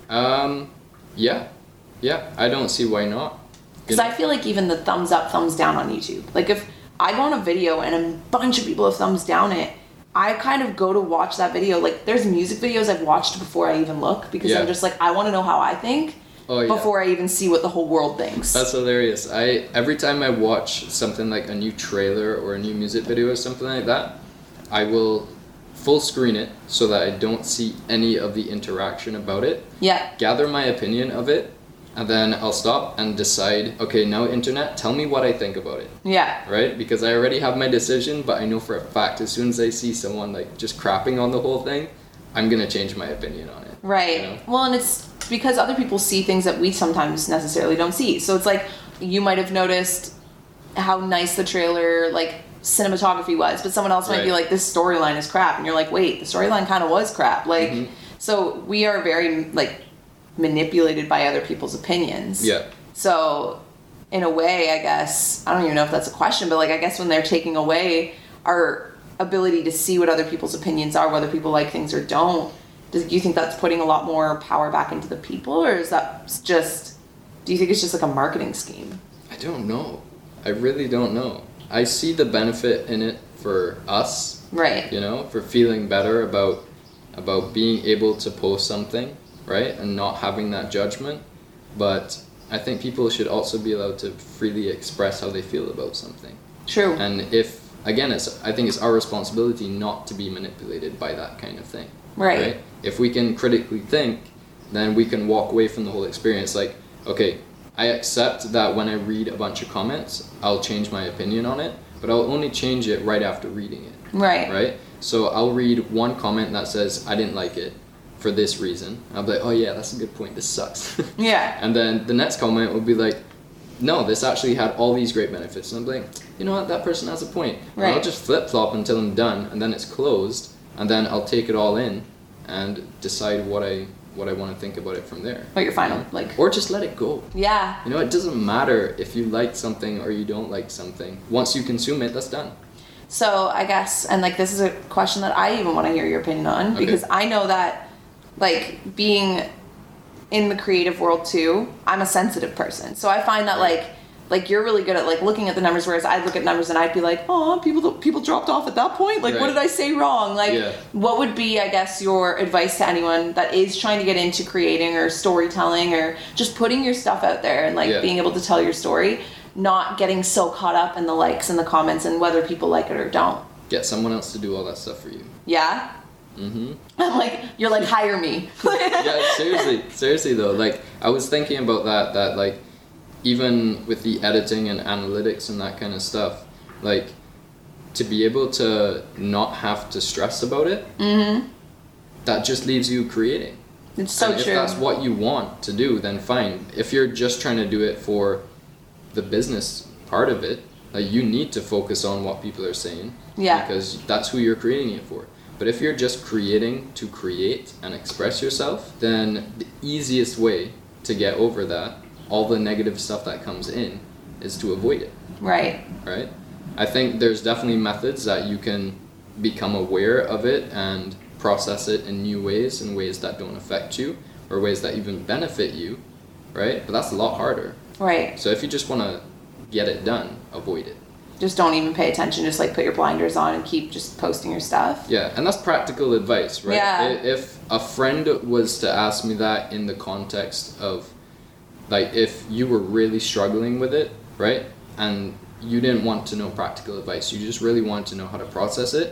Um, yeah. Yeah, I don't see why not. Because I feel like even the thumbs up, thumbs down on YouTube. Like if I go on a video and a bunch of people have thumbs down it, I kind of go to watch that video. Like there's music videos I've watched before I even look because Yeah. I'm just like, I want to know how I think Oh, yeah. before I even see what the whole world thinks. That's hilarious. I every time I watch something like a new trailer or a new music video or something like that, I will full screen it so that I don't see any of the interaction about it. Yeah. Gather my opinion of it, and then I'll stop and decide, okay, now internet, tell me what I think about it. Yeah. Right? Because I already have my decision, but I know for a fact as soon as I see someone like just crapping on the whole thing, I'm gonna change my opinion on it. Right. You know? Well, and it's because other people see things that we sometimes necessarily don't see. So it's like you might have noticed how nice the trailer, like cinematography was, but someone else might be Right. like, this storyline is crap. And you're like, wait, the storyline kind of was crap. Like, Mhm. so we are very like manipulated by other people's opinions. Yeah. So in a way, I guess, I don't even know if that's a question, but like, I guess when they're taking away our ability to see what other people's opinions are, whether people like things or don't, do you think that's putting a lot more power back into the people, or is that just, do you think it's just like a marketing scheme? I don't know. I really don't know. I see the benefit in it for us. Right. You know, for feeling better about about being able to post something, right? And not having that judgment. But I think people should also be allowed to freely express how they feel about something. True. And if again, it's I think it's our responsibility not to be manipulated by that kind of thing. Right. If we can critically think, then we can walk away from the whole experience like, okay, I accept that when I read a bunch of comments, I'll change my opinion on it, but I'll only change it right after reading it. Right. Right? So I'll read one comment that says, I didn't like it for this reason. I'll be like, oh yeah, that's a good point, this sucks. Yeah. And then the next comment will be like, no, this actually had all these great benefits. And I'm like, you know what, that person has a point. And Right. I'll just flip-flop until I'm done, and then it's closed, and then I'll take it all in and decide what I what I want to think about it from there. What your final, like... Or just let it go. Yeah. You know, it doesn't matter if you like something or you don't like something. Once you consume it, that's done. So I guess, and like this is a question that I even want to hear your opinion on, Okay. because I know that like being in the creative world too, I'm a sensitive person. So I find that like like you're really good at like looking at the numbers, whereas I'd look at numbers and I'd be like, oh, people people dropped off at that point. Like, Right. what did I say wrong? Like, Yeah. what would be, I guess, your advice to anyone that is trying to get into creating or storytelling or just putting your stuff out there and like Yeah. being able to tell your story, not getting so caught up in the likes and the comments and whether people like it or don't? Get someone else to do all that stuff for you. Yeah. Mm-hmm. I'm like, you're like, hire me. Yeah, seriously, seriously though, like I was thinking about that, that like even with the editing and analytics and that kind of stuff, like to be able to not have to stress about it, Mm-hmm. that just leaves you creating. It's so and true. if that's what you want to do, then fine. If you're just trying to do it for the business part of it, like you need to focus on what people are saying. Yeah. Because that's who you're creating it for. But if you're just creating to create and express yourself, then the easiest way to get over that, all the negative stuff that comes in, is to avoid it. Right. Right? I think there's definitely methods that you can become aware of it and process it in new ways, in ways that don't affect you, or ways that even benefit you, right? But that's a lot harder. Right. So if you just want to get it done, avoid it. Just don't even pay attention. Just like put your blinders on and keep just posting your stuff. Yeah, and that's practical advice, right? Yeah. I- If a friend was to ask me that in the context of, like, if you were really struggling with it, right? And you didn't want to know practical advice, you just really wanted to know how to process it,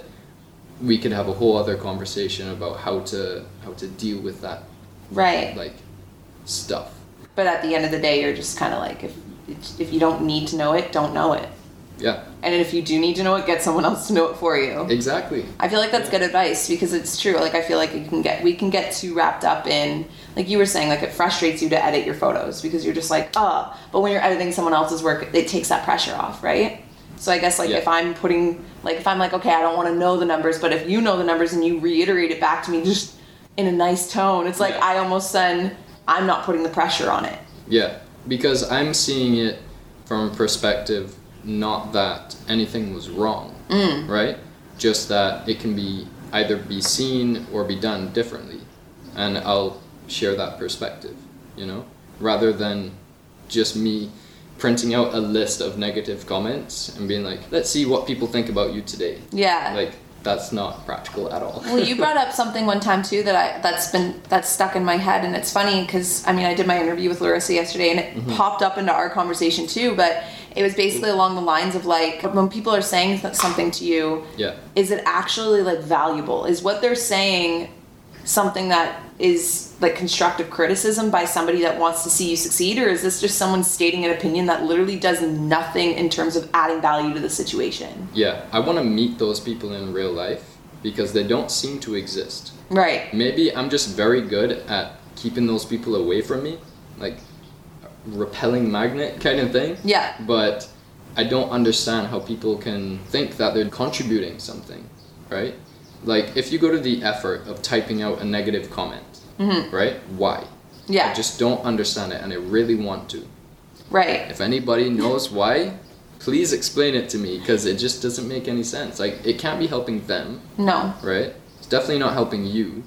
we could have a whole other conversation about how to how to deal with that, Right. like, stuff. But at the end of the day, you're just kind of like, if if you don't need to know it, don't know it. Yeah, And if you do need to know it, get someone else to know it for you. exactly. I feel like that's good advice because it's true. Like I feel like you can get we can get too wrapped up in, like you were saying, like it frustrates you to edit your photos because you're just like, oh. But when you're editing someone else's work, it takes that pressure off, right? So I guess like Yeah. if I'm putting, like if I'm like, okay, I don't want to know the numbers, but if you know the numbers and you reiterate it back to me just in a nice tone, it's like Yeah. I almost then I'm not putting the pressure on it. Yeah, because I'm seeing it from a perspective not that anything was wrong, Mm. right? Just that it can be either be seen or be done differently. And I'll share that perspective, you know? Rather than just me printing out a list of negative comments and being like, let's see what people think about you today. Yeah. Like, that's not practical at all. Well, you brought up something one time too that I that's been that's stuck in my head, and it's funny because I mean I did my interview with Larissa yesterday, and it Mhm. popped up into our conversation too. But it was basically along the lines of like when people are saying th- something to you, Yeah. is it actually like valuable? Is what they're saying something that is like constructive criticism by somebody that wants to see you succeed, or is this just someone stating an opinion that literally does nothing in terms of adding value to the situation? Yeah, I want to meet those people in real life because they don't seem to exist. Right. Maybe I'm just very good at keeping those people away from me, like repelling magnet kind of thing. Yeah. But I don't understand how people can think that they're contributing something, right? Like if you go to the effort of typing out a negative comment, Mhm. right? Why? Yeah. I just don't understand it and I really want to. Right. If anybody knows why, please explain it to me because it just doesn't make any sense. Like it can't be helping them. No. Right? It's definitely not helping you.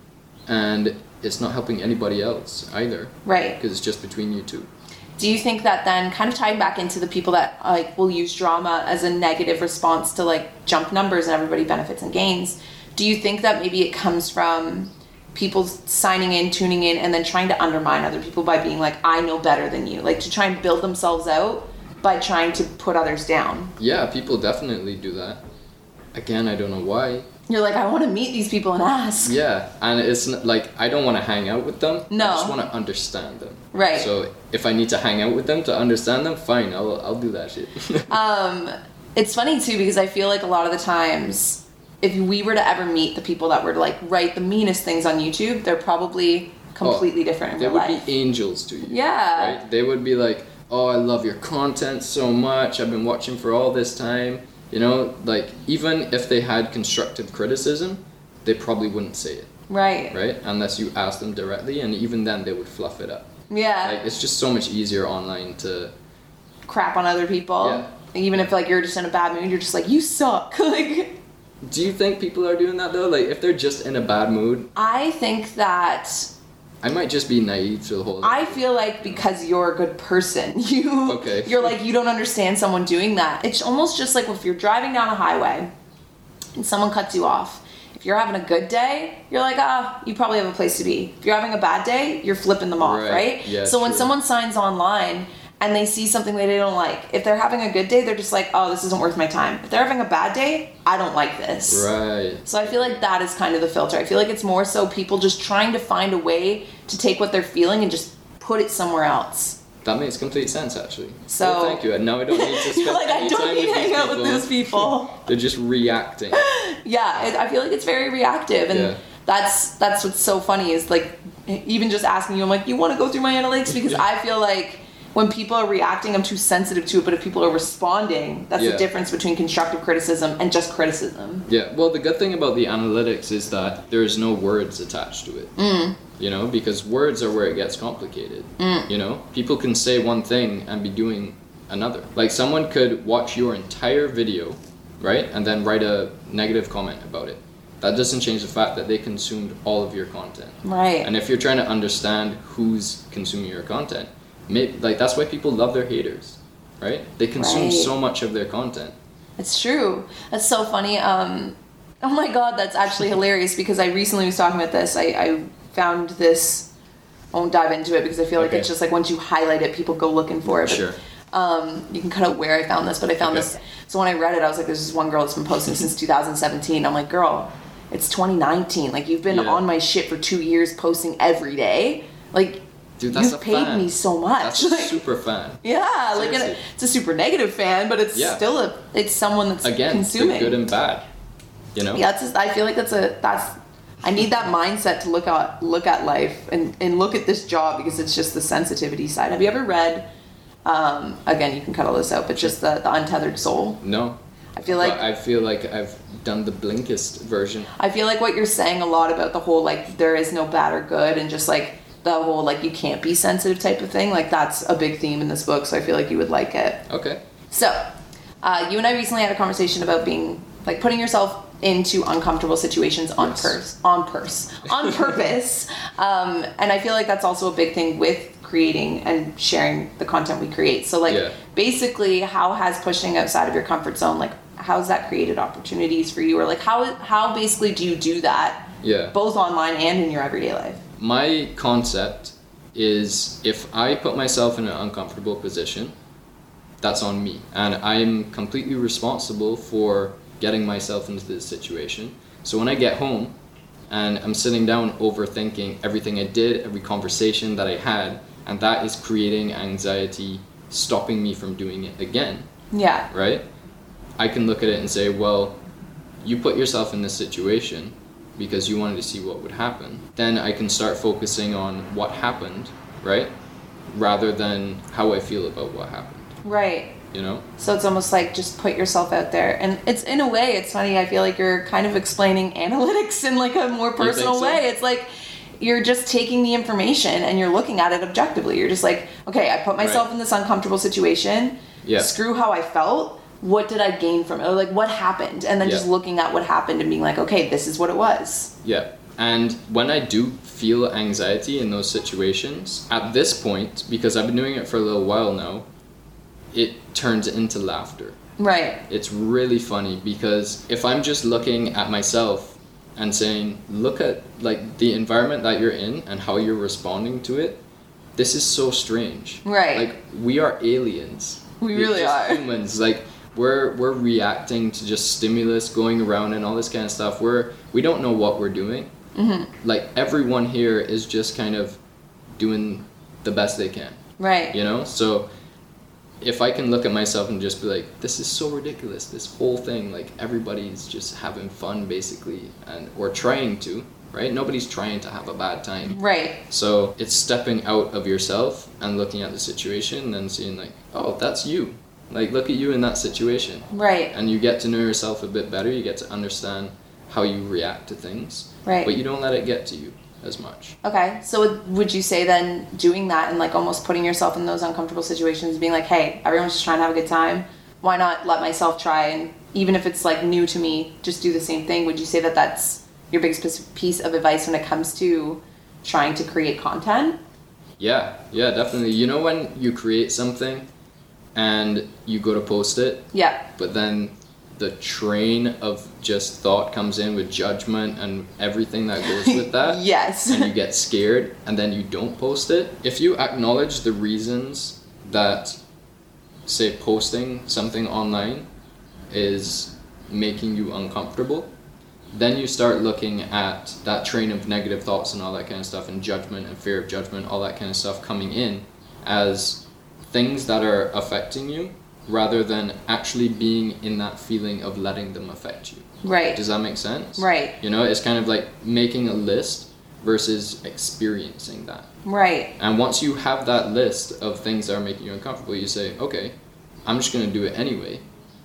And it's not helping anybody else either. Right. Because it's just between you two. Do you think that then, kind of tying back into the people that like will use drama as a negative response to like jump numbers and everybody benefits and gains, do you think that maybe it comes from people signing in, tuning in, and then trying to undermine other people by being like, I know better than you, like to try and build themselves out by trying to put others down? Yeah, people definitely do that. Again, I don't know why. You're like, I want to meet these people and ask. Yeah, and it's n- like I don't want to hang out with them. No. I just want to understand them. Right. So if I need to hang out with them to understand them, fine, I'll I'll do that shit. um, it's funny too because I feel like a lot of the times, if we were to ever meet the people that were like write the meanest things on YouTube, they're probably completely Oh, different in they real would life. be angels to you. Yeah. Right? They would be like, oh, I love your content so much. I've been watching for all this time. You know, like even if they had constructive criticism, they probably wouldn't say it. Right. Right? Unless you asked them directly, and even then they would fluff it up. Yeah. Like it's just so much easier online to. Crap on other people. Yeah. Even if like you're just in a bad mood, you're just like, you suck. Like, Do you think people are doing that though? Like if they're just in a bad mood? I think that I might just be naive to the whole I feel like because you're a good person, you Okay. you're like you don't understand someone doing that. It's almost just like if you're driving down a highway and someone cuts you off. If you're having a good day, you're like, ah, you probably have a place to be. If you're having a bad day, you're flipping them off, Right. right? Yeah, so when true. someone signs online and they see something that they don't like, if they're having a good day, they're just like, oh, this isn't worth my time. If they're having a bad day, I don't like this. Right. So I feel like that is kind of the filter. I feel like it's more so people just trying to find a way to take what they're feeling and just put it somewhere else. That makes complete sense, actually. So- well, thank you. And now I don't need to spend You're like, I any don't time need to with hang these out with people. those people. They're just reacting. Yeah, it, I feel like it's very reactive, and Yeah. that's that's what's so funny is like even just asking you, I'm like, you want to go through my analytics because Yeah. I feel like when people are reacting, I'm too sensitive to it. But if people are responding, that's Yeah. the difference between constructive criticism and just criticism. Yeah, well, the good thing about the analytics is that there is no words attached to it. Mm. You know, because words are where it gets complicated. Mm. You know, people can say one thing and be doing another. Like someone could watch your entire video, right, and then write a negative comment about it. That doesn't change the fact that they consumed all of your content. Right. And if you're trying to understand who's consuming your content, may, like that's why people love their haters, right? They consume Right. so much of their content. It's true. That's so funny. Um, oh my god, that's actually hilarious because I recently was talking about this. I, I found this. I won't dive into it because I feel like Okay. it's just like once you highlight it, people go looking for it. But, Sure. Um, you can cut out where I found this, but I found Okay. this. So when I read it, I was like, "There's this one girl that's been posting since two thousand seventeen." I'm like, "Girl, it's twenty nineteen. Like you've been Yeah. on my shit for two years, posting every day. Like Dude, that's you've a paid fan. me so much." That's a Like, super fan. yeah, like and Seriously. it, it's a super negative fan, but it's Yeah. still a it's someone that's Again, consuming. the good and bad. You know? Yeah, it's just, I feel like that's a that's I need that mindset to look at look at life and, and look at this job because it's just the sensitivity side. Have you ever read um, again you can cut all this out, but just the, the Untethered Soul? No. I feel like But I feel like I've done the Blinkist version. I feel like what you're saying a lot about the whole like there is no bad or good and just like the whole like you can't be sensitive type of thing, like that's a big theme in this book, so I feel like you would like it. Okay. So, uh, you and I recently had a conversation about being like putting yourself into uncomfortable situations on Yes. purse, on purse, on purpose, um, and I feel like that's also a big thing with creating and sharing the content we create. So, like, Yeah. basically, how has pushing outside of your comfort zone, like, how's that created opportunities for you, or like, how how basically do you do that, Yeah. both online and in your everyday life? My concept is if I put myself in an uncomfortable position, that's on me. And I'm completely responsible for getting myself into this situation. So when I get home and I'm sitting down overthinking everything I did, every conversation that I had, and that is creating anxiety, stopping me from doing it again, Yeah. right? I can look at it and say, well, you put yourself in this situation because you wanted to see what would happen. Then I can start focusing on what happened, right? Rather than how I feel about what happened, Right. you know? So it's almost like just put yourself out there. And it's in a way, it's funny, I feel like you're kind of explaining analytics in like a more think personal so? way. It's like you're just taking the information and you're looking at it objectively. You're just like, okay, I put myself Right. in this uncomfortable situation. Yeah. Screw how I felt. What did I gain from it? Or like what happened? And then Yeah. just looking at what happened and being like, okay, this is what it was. Yeah. And when I do feel anxiety in those situations, at this point, because I've been doing it for a little while now, it turns into laughter. Right. It's really funny because if I'm just looking at myself and saying, look at like the environment that you're in and how you're responding to it, this is so strange. Right. Like we are aliens. We We're really just are. humans. Like we're we're reacting to just stimulus going around and all this kind of stuff. We're we don't know what we're doing. Mm-hmm. Like everyone here is just kind of doing the best they can. Right. You know? So if I can look at myself and just be like, this is so ridiculous, this whole thing, like everybody's just having fun basically, and or trying to, right? Nobody's trying to have a bad time. Right. So it's stepping out of yourself and looking at the situation and then seeing like, oh, that's you. Like look at you in that situation. Right. And you get to know yourself a bit better, you get to understand how you react to things. Right. But you don't let it get to you as much. Okay, so would you say then doing that and like almost putting yourself in those uncomfortable situations, being like, hey, everyone's just trying to have a good time, why not let myself try, and even if it's like new to me, just do the same thing? Would you say that that's your biggest piece of advice when it comes to trying to create content? Yeah, yeah, definitely. You know when you create something and you go to post it, yeah, but then the train of just thought comes in with judgment and everything that goes with that. Yes. And you get scared and then you don't post it. If you acknowledge the reasons that, say, posting something online is making you uncomfortable, then you start looking at that train of negative thoughts and all that kind of stuff, and judgment and fear of judgment, all that kind of stuff coming in as things that are affecting you, rather than actually being in that feeling of letting them affect you. Right. Does that make sense? Right. You know, it's kind of like making a list versus experiencing that. Right. And once you have that list of things that are making you uncomfortable, you say, okay, I'm just going to do it anyway.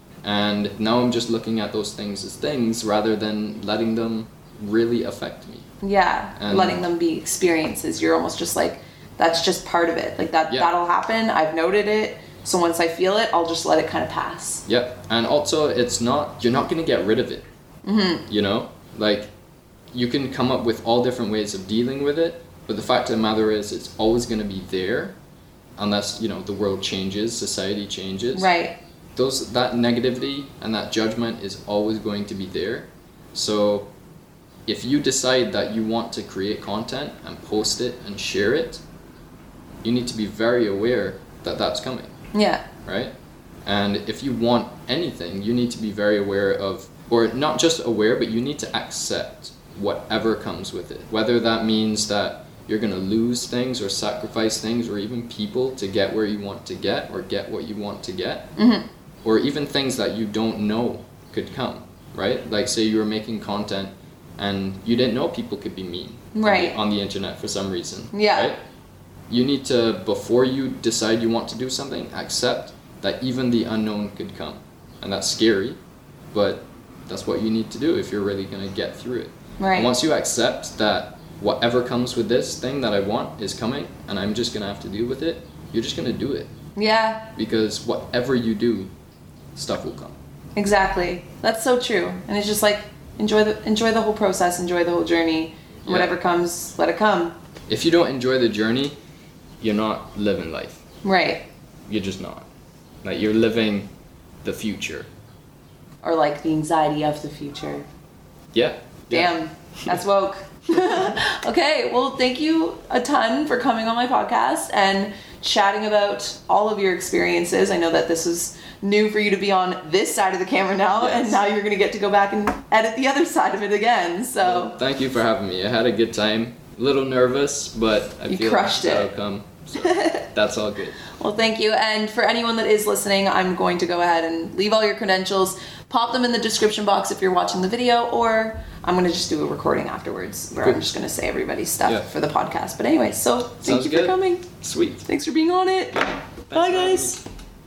And now I'm just looking at those things as things rather than letting them really affect me. Yeah. And letting them be experiences. You're almost just like, that's just part of it. Like that, yeah. that'll happen. I've noted it. So once I feel it, I'll just let it kind of pass. Yep. And also, it's not, you're not going to get rid of it. Mm-hmm. You know? Like, you can come up with all different ways of dealing with it, but the fact of the matter is, it's always going to be there unless, you know, the world changes, society changes. Right. Those, that negativity and that judgment is always going to be there. So if you decide that you want to create content and post it and share it, you need to be very aware that that's coming. Yeah. Right? And if you want anything, you need to be very aware of, or not just aware, but you need to accept whatever comes with it. Whether that means that you're going to lose things or sacrifice things or even people to get where you want to get or get what you want to get. Mm-hmm. Or even things that you don't know could come, right? Like say you were making content and you didn't know people could be mean right. on, the, on the internet for some reason. Yeah. Right? You need to, before you decide you want to do something, accept that even the unknown could come. And that's scary, but that's what you need to do if you're really going to get through it. Right. And once you accept that whatever comes with this thing that I want is coming and I'm just going to have to deal with it, you're just going to do it. Yeah. Because whatever you do, stuff will come. Exactly. That's so true. And it's just like, enjoy the enjoy the whole process, enjoy the whole journey. Yeah. Whatever comes, let it come. If you don't enjoy the journey, you're not living life. Right. You're just not. Like, you're living the future. Or like the anxiety of the future. Yeah. Damn. Yeah. That's woke. Okay, well, thank you a ton for coming on my podcast and chatting about all of your experiences. I know that this is new for you to be on this side of the camera now, yes. And now you're going to get to go back and edit the other side of it again. So well, thank you for having me. I had a good time. A little nervous, but I you feel crushed like it. that'll come. So that's all good. Well, thank you. And for anyone that is listening, I'm going to go ahead and leave all your credentials, pop them in the description box if you're watching the video, or I'm going to just do a recording afterwards where cool. I'm just going to say everybody's stuff yeah. for the podcast. But anyway, so thank Sounds you good. for coming. Sweet. Thanks for being on it. Thanks Bye, guys.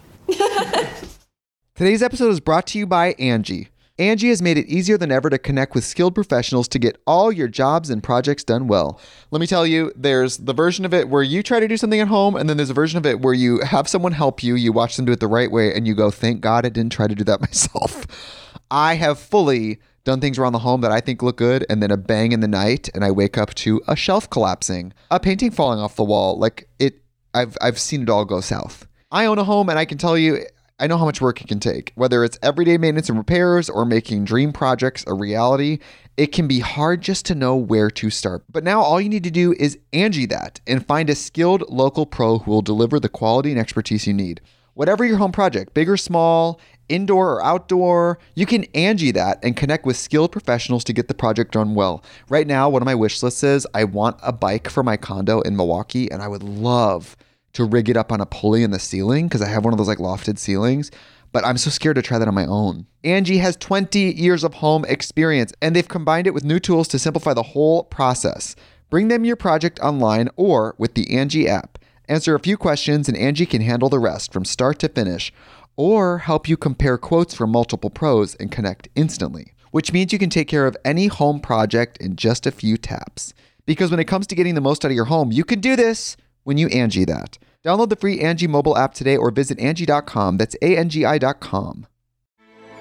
Today's episode is brought to you by Angie. Angie has made it easier than ever to connect with skilled professionals to get all your jobs and projects done well. Let me tell you, there's the version of it where you try to do something at home, and then there's a version of it where you have someone help you, you watch them do it the right way, and you go, thank God I didn't try to do that myself. I have fully done things around the home that I think look good, and then a bang in the night, and I wake up to a shelf collapsing, a painting falling off the wall. Like it, I've I've seen it all go south. I own a home, and I can tell you, I know how much work it can take. Whether it's everyday maintenance and repairs or making dream projects a reality, it can be hard just to know where to start. But now all you need to do is Angie that and find a skilled local pro who will deliver the quality and expertise you need. Whatever your home project, big or small, indoor or outdoor, you can Angie that and connect with skilled professionals to get the project done well. Right now, one of my wish lists is I want a bike for my condo in Milwaukee, and I would love to rig it up on a pulley in the ceiling because I have one of those like lofted ceilings, but I'm so scared to try that on my own. Angie has twenty years of home experience, and they've combined it with new tools to simplify the whole process. Bring them your project online or with the Angie app. Answer a few questions and Angie can handle the rest from start to finish, or help you compare quotes from multiple pros and connect instantly, which means you can take care of any home project in just a few taps. Because when it comes to getting the most out of your home, you can do this when you Angie that. Download the free Angie mobile app today or visit Angie dot com. That's A N G I dot com.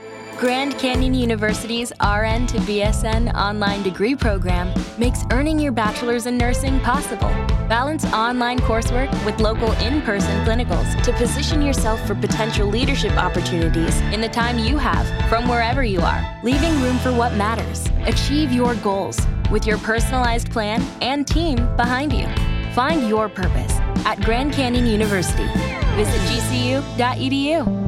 Grand Canyon University's R N to B S N online degree program makes earning your bachelor's in nursing possible. Balance online coursework with local in-person clinicals to position yourself for potential leadership opportunities in the time you have from wherever you are, leaving room for what matters. Achieve your goals with your personalized plan and team behind you. Find your purpose at Grand Canyon University. Visit G C U dot E D U.